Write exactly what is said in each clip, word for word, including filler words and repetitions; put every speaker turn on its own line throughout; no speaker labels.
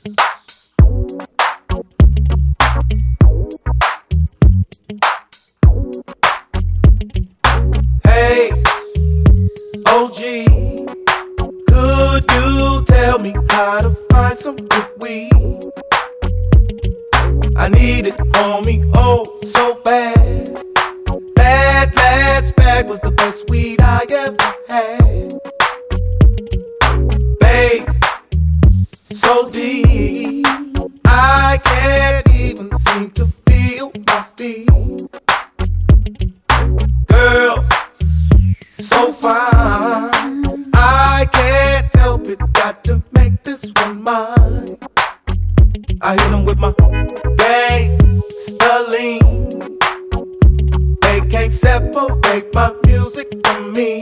Hey, O G, could you tell me how to find some good weed? I need it, homie, oh so bad. That last bag was the best weed I ever had. Bass so deep, I can't even seem to feel my feet. Girls so fine, I can't help it, got to make this one mine. I hit them with my gangsta lean. They can't separate my music from me.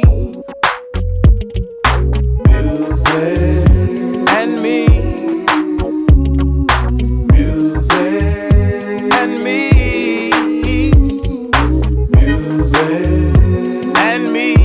Music and me. Music and me. Music and me.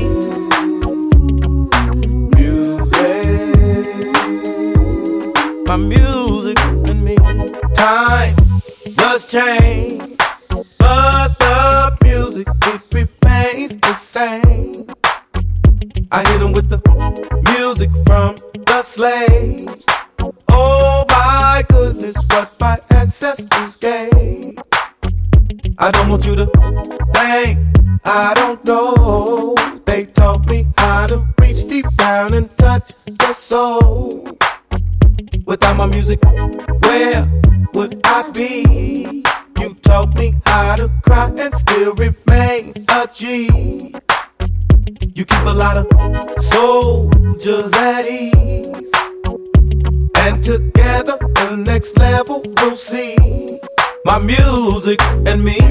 Music. My music and me. Time does change, but the music, it remains the same. I hit them with the music from the slaves. Oh my goodness, what my ancestors gave. I don't want you to think I don't know. They taught me how to reach deep down and touch the soul. Without my music, where would I be? You taught me how to cry and still remain a G. You keep a lot of soldiers at ease, and together the next level we'll see. My music and me,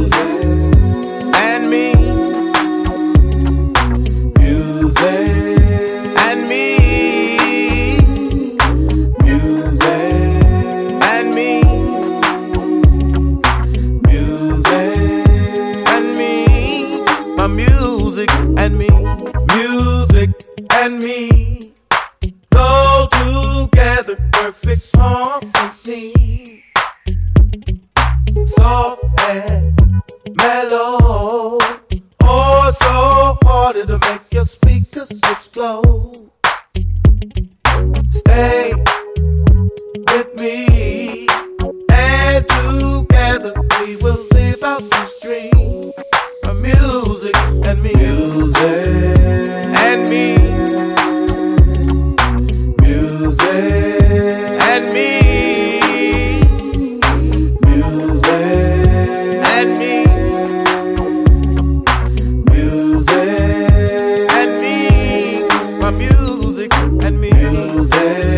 and me, music and me. My music and me, music and me go together, perfect harmony. Soft and mellow, oh so hard it'll make your speakers explode. Stay with me, and together we will live out this dream. My music and me, music and me, music and me, music and me, music and me, my music and me, music.